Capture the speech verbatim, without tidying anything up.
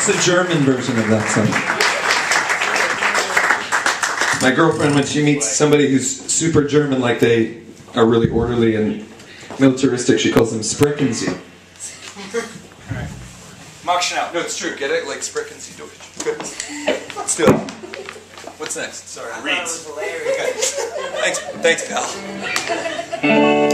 What's the German version of that song? My girlfriend, when she meets somebody who's super German, like they are really orderly and militaristic, she calls them Sprechen Sie. Alright. Mach schnell. No, it's true. Get it? Like Sprechen Sie Deutsch. Good. Let's do it. What's next? Sorry. Reeds. Okay. Thanks, thanks, pal.